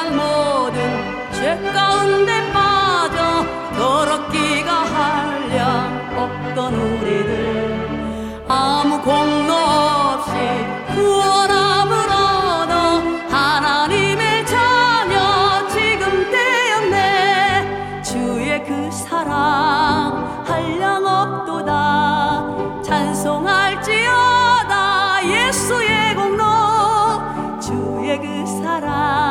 행할 모든 죄 가운데 빠져 더럽기가 한량 없던 우리들 아무 공로 없이 구원함을 얻어 하나님의 자녀 지금 되었네. 주의 그 사랑 한량 없도다. 찬송할지어다 예수의 공로. 주의 그 사랑